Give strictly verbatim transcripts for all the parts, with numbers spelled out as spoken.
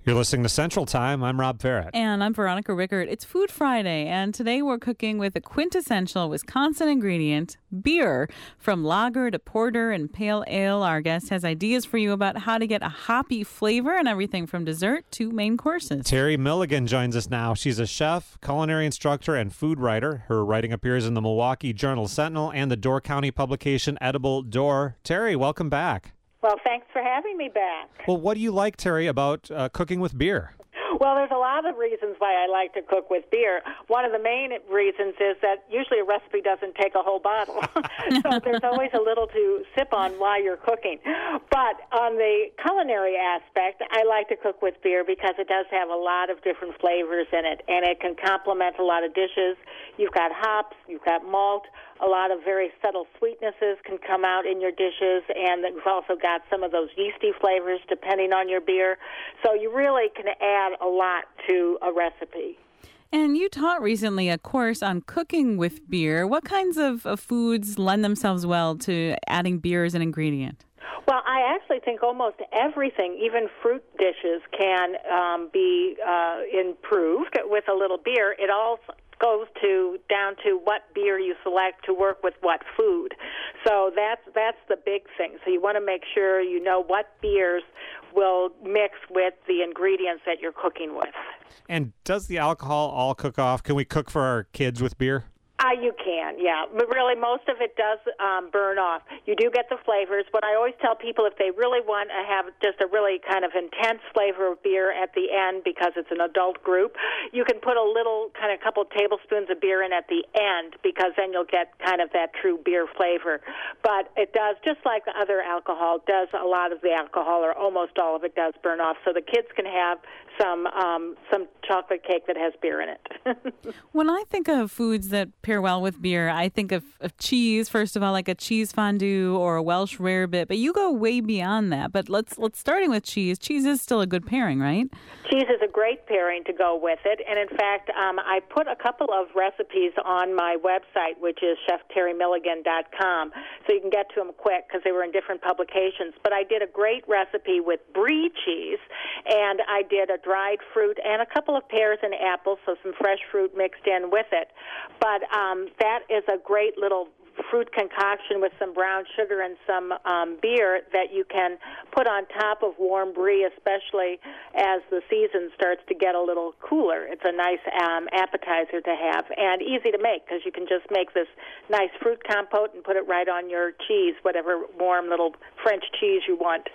You're listening to Central Time. I'm Rob Farrett. And I'm Veronica Rickert. It's Food Friday, and today we're cooking with a quintessential Wisconsin ingredient, beer. From lager to porter and pale ale, our guest has ideas for you about how to get a hoppy flavor and everything from dessert to main courses. Terry Milligan joins us now. She's a chef, culinary instructor, and food writer. Her writing appears in the Milwaukee Journal-Sentinel and the Door County publication Edible Door. Terry, welcome back. Well, thanks for having me back. Well, what do you like, Terry, about uh, cooking with beer? Well, there's a lot of reasons why I like to cook with beer. One of the main reasons is that usually a recipe doesn't take a whole bottle. So there's always a little to sip on while you're cooking. But on the culinary aspect, I like to cook with beer because it does have a lot of different flavors in it, and it can complement a lot of dishes. You've got hops, you've got malt, a lot of very subtle sweetnesses can come out in your dishes, and you've also got some of those yeasty flavors depending on your beer. So you really can add a lot to a recipe. And you taught recently a course on cooking with beer. What kinds of, of foods lend themselves well to adding beer as an ingredient? Well, I actually think almost everything, even fruit dishes, can um, be uh, improved with a little beer. It all goes to down to what beer you select to work with what food. So that's that's the big thing. So you want to make sure you know what beers will mix with the ingredients that you're cooking with. And does the alcohol all cook off? Can we cook for our kids with beer? Uh, you can, yeah. But really, most of it does um, burn off. You do get the flavors, but I always tell people if they really want to have just a really kind of intense flavor of beer at the end, because it's an adult group, you can put a little, kind of couple tablespoons of beer in at the end, because then you'll get kind of that true beer flavor. But it does, just like other alcohol, does a lot of the alcohol, or almost all of it, does burn off. So the kids can have some um, some chocolate cake that has beer in it. When I think of foods that pair well with beer, I think of, of cheese, first of all, like a cheese fondue or a Welsh rarebit, but you go way beyond that. But let's let's starting with cheese. Cheese is still a good pairing, right? Cheese is a great pairing to go with it, and in fact, um, I put a couple of recipes on my website, which is chef terry milligan dot com, so you can get to them quick because they were in different publications. But I did a great recipe with brie cheese, and I did a dried fruit and a couple of pears and apples, so some fresh fruit mixed in with it. But um, that is a great little fruit concoction with some brown sugar and some um, beer that you can put on top of warm brie, especially as the season starts to get a little cooler. It's a nice um, appetizer to have, and easy to make because you can just make this nice fruit compote and put it right on your cheese, whatever warm little French cheese you want.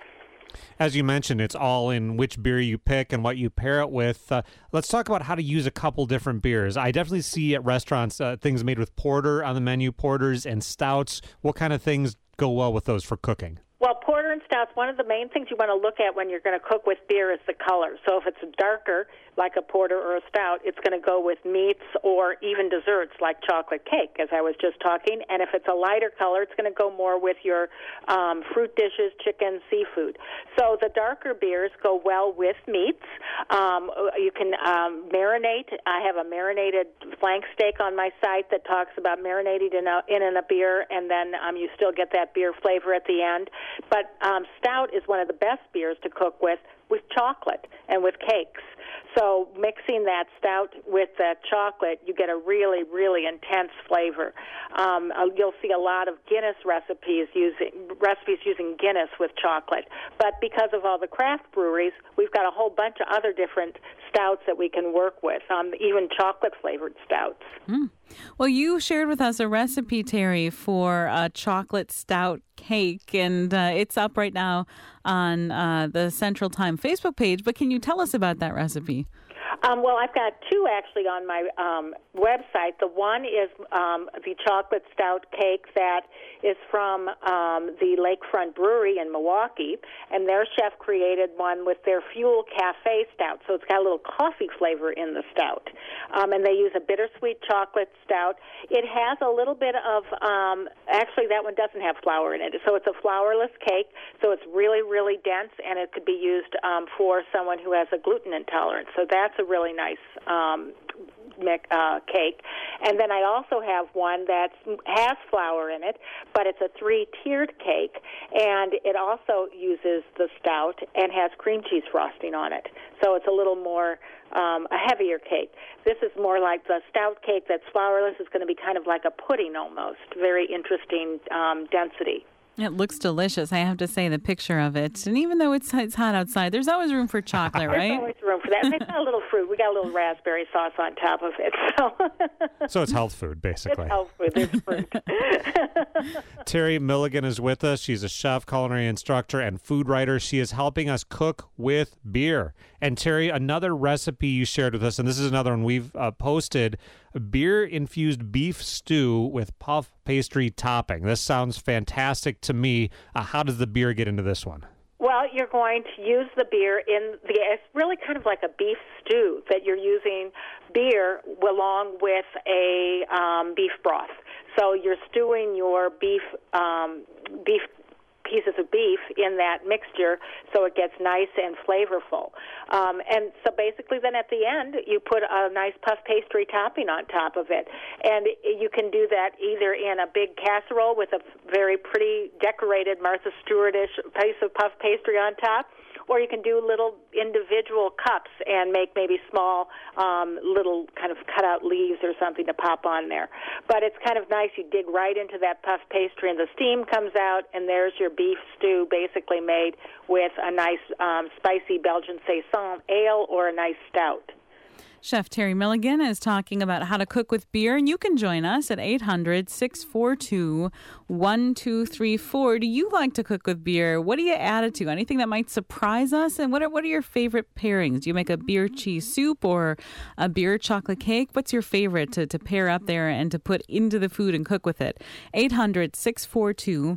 As you mentioned, it's all in which beer you pick and what you pair it with. Uh, let's talk about how to use a couple different beers. I definitely see at restaurants uh, things made with porter on the menu, porters and stouts. What kind of things go well with those for cooking? Well, porter and stouts, one of the main things you want to look at when you're going to cook with beer is the color. So if it's darker, like a porter or a stout, it's going to go with meats or even desserts like chocolate cake, as I was just talking. And if it's a lighter color, it's going to go more with your um, fruit dishes, chicken, seafood. So the darker beers go well with meats. Um, you can um, marinate. I have a marinated flank steak on my site that talks about marinating in a, in, in a beer, and then um, you still get that beer flavor at the end. But um, stout is one of the best beers to cook with, with chocolate and with cakes. So mixing that stout with that chocolate, you get a really, really intense flavor. Um, you'll see a lot of Guinness recipes using recipes using Guinness with chocolate. But because of all the craft breweries, we've got a whole bunch of other different stouts that we can work with, um, even chocolate-flavored stouts. Mm. Well, you shared with us a recipe, Terry, for a chocolate stout cake, and uh, it's up right now on uh, the Central Time Facebook page. But can you tell us about that recipe? Um, well, I've got two actually on my um, website. The one is um, the chocolate stout cake that is from um, the Lakefront Brewery in Milwaukee, and their chef created one with their Fuel Cafe stout. So it's got a little coffee flavor in the stout, um, and they use a bittersweet chocolate stout. It has a little bit of um, actually that one doesn't have flour in it, so it's a flourless cake. So it's really, really dense, and it could be used um, for someone who has a gluten intolerance. So that's a really nice um, uh, cake. And then I also have one that has flour in it, but it's a three-tiered cake, and it also uses the stout and has cream cheese frosting on it. So it's a little more, um, a heavier cake. This is more like the stout cake that's flourless. It's going to be kind of like a pudding almost. Very interesting um, density. It looks delicious. I have to say, the picture of it. And even though it's it's hot outside, there's always room for chocolate, right? There's always room for that. And they've got a little fruit. We got a little raspberry sauce on top of it. So, so it's health food, basically. It's health food. There's fruit. Terry Milligan is with us. She's a chef, culinary instructor, and food writer. She is helping us cook with beer. And Terry, another recipe you shared with us, and this is another one we've uh, posted, a beer-infused beef stew with puff pastry topping. This sounds fantastic to me. Uh, how does the beer get into this one? Well, you're going to use the beer in the, it's really kind of like a beef stew that you're using beer along with a um, beef broth. So you're stewing your beef um, beef pieces of beef in that mixture so it gets nice and flavorful. Um, and so basically then at the end you put a nice puff pastry topping on top of it. And you can do that either in a big casserole with a very pretty decorated Martha Stewart-ish piece of puff pastry on top, or you can do little individual cups and make maybe small um, little kind of cut-out leaves or something to pop on there. But it's kind of nice. You dig right into that puff pastry, and the steam comes out, and there's your beef stew basically made with a nice um, spicy Belgian Saison ale or a nice stout. Chef Terry Milligan is talking about how to cook with beer, and you can join us at eight hundred, six four two, one two three four. Do you like to cook with beer? What do you add it to? Anything that might surprise us? And what are, what are your favorite pairings? Do you make a beer cheese soup or a beer chocolate cake? What's your favorite to, to pair up there and to put into the food and cook with it? eight hundred, six four two,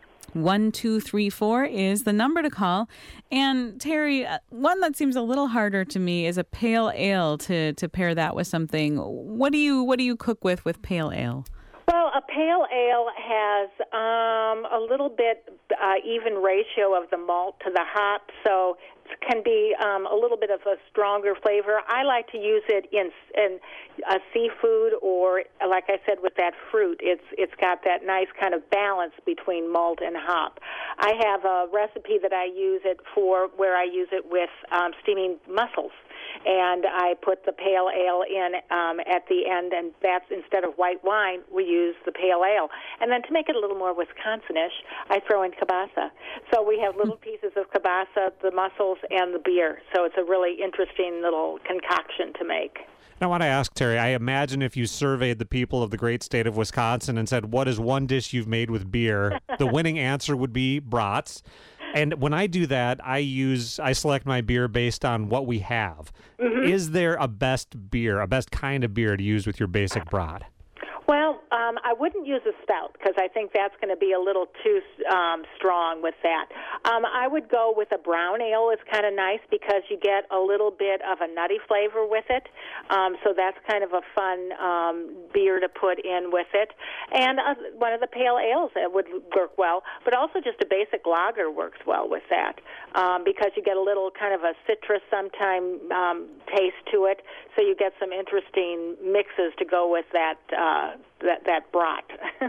one two three four is the number to call. And Terry, one that seems a little harder to me is a pale ale to, to pair that with something. What do you what do you cook with with pale ale? Well, a pale ale has um, a little bit uh, even ratio of the malt to the hop, so it can be um, a little bit of a stronger flavor. I like to use it in in a seafood or, like I said, with that fruit. It's it's got that nice kind of balance between malt and hop. I have a recipe that I use it for where I use it with um, steaming mussels. And I put the pale ale in um, at the end, and that's instead of white wine, we use the pale ale. And then to make it a little more Wisconsin-ish, I throw in kielbasa. So we have little pieces of kielbasa, the mussels, and the beer. So it's a really interesting little concoction to make. I want to ask, Terry, I imagine if you surveyed the people of the great state of Wisconsin and said, what is one dish you've made with beer? The winning answer would be brats. And when I do that, I use I select my beer based on what we have. Mm-hmm. Is there a best beer, a best kind of beer to use with your basic brat? Well, um, I wouldn't use a stout because I think that's going to be a little too um, strong with that. Um, I would go with a brown ale. It's kind of nice because you get a little bit of a nutty flavor with it. Um, so that's kind of a fun um, beer to put in with it. And uh, one of the pale ales that would work well, but also just a basic lager works well with that um, because you get a little kind of a citrus sometime um, taste to it. So you get some interesting mixes to go with that uh, that that brat.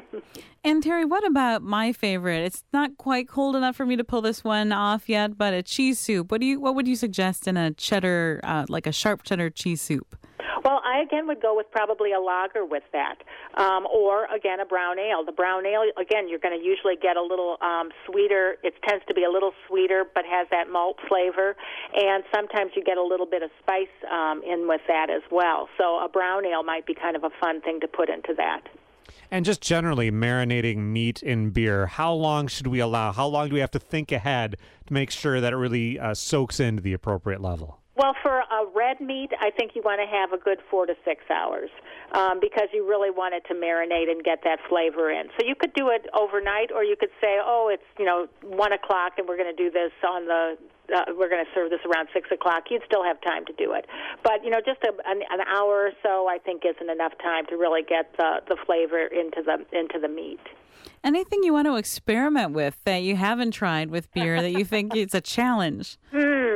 And Terry, what about my favorite? It's not quite cold enough for me to pull this one off yet, but a cheese soup. What do you? What would you suggest in a cheddar, uh, like a sharp cheddar cheese soup? Well, I again would go with probably a lager with that, um, or again a brown ale. The brown ale, again, you're going to usually get a little um, sweeter. It tends to be a little sweeter, but has that malt flavor, and sometimes you get a little bit of spice um, in with that as well. So a brown ale might be kind of a fun thing to put into that. And just generally marinating meat in beer, how long should we allow? How long do we have to think ahead to make sure that it really uh, soaks into the appropriate level? Well, for a red meat, I think you want to have a good four to six hours um, because you really want it to marinate and get that flavor in. So you could do it overnight, or you could say, oh, it's, you know, one o'clock and we're going to do this on the, uh, we're going to serve this around six o'clock. You'd still have time to do it. But, you know, just a, an, an hour or so, I think, isn't enough time to really get the, the flavor into the into the meat. Anything you want to experiment with that you haven't tried with beer that you think it's a challenge? Hmm.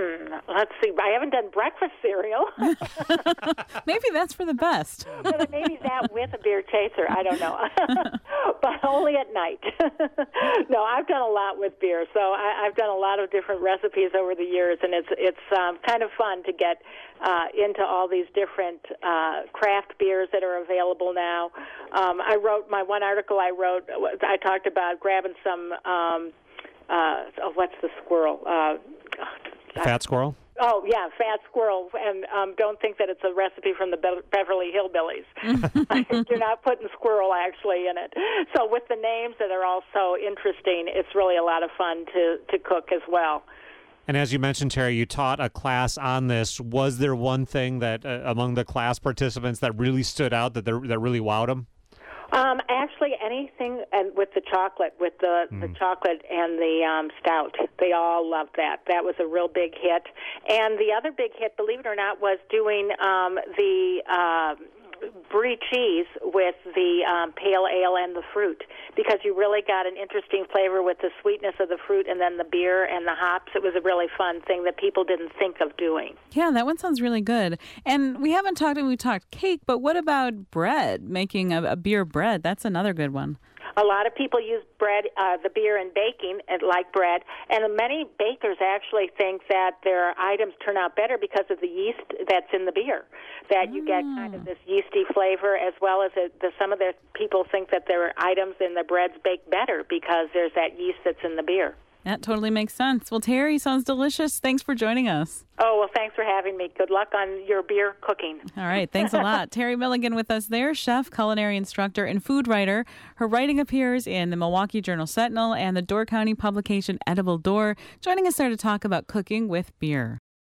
let's see. I haven't done breakfast cereal. Maybe that's for the best. Maybe that with a beer chaser. I don't know. But only at night. No, I've done a lot with beer. So I, I've done a lot of different recipes over the years, and it's it's um, kind of fun to get uh, into all these different uh, craft beers that are available now. Um, I wrote my one article I wrote. I talked about grabbing some. Um, uh, oh, what's the squirrel? Uh, Fat squirrel? Oh, yeah, fat squirrel. And um, don't think that it's a recipe from the Be- Beverly Hillbillies. You're not putting squirrel actually in it. So with the names that are all so interesting, it's really a lot of fun to, to cook as well. And as you mentioned, Terry, you taught a class on this. Was there one thing that uh, among the class participants that really stood out, that that really wowed them? Um, actually, anything and with the chocolate, with the, mm. the chocolate and the um, stout, they all loved that. That was a real big hit. And the other big hit, believe it or not, was doing um, the uh, brie cheese with the um, pale ale and the fruit, because you really got an interesting flavor with the sweetness of the fruit and then the beer and the hops. It was a really fun thing that people didn't think of doing. Yeah, that one sounds really good. And we haven't talked, we talked cake, but what about bread, making a, a beer bread? That's another good one. A lot of people use bread, uh, the beer in baking, and like bread, and many bakers actually think that their items turn out better because of the yeast that's in the beer, that mm. you get kind of this yeasty flavor, as well as it, the, some of the people think that their items in the breads bake better because there's that yeast that's in the beer. That totally makes sense. Well, Terry, sounds delicious. Thanks for joining us. Oh, well, thanks for having me. Good luck on your beer cooking. All right. Thanks a lot. Terry Milligan with us there, chef, culinary instructor, and food writer. Her writing appears in the Milwaukee Journal Sentinel and the Door County publication Edible Door. Joining us there to talk about cooking with beer.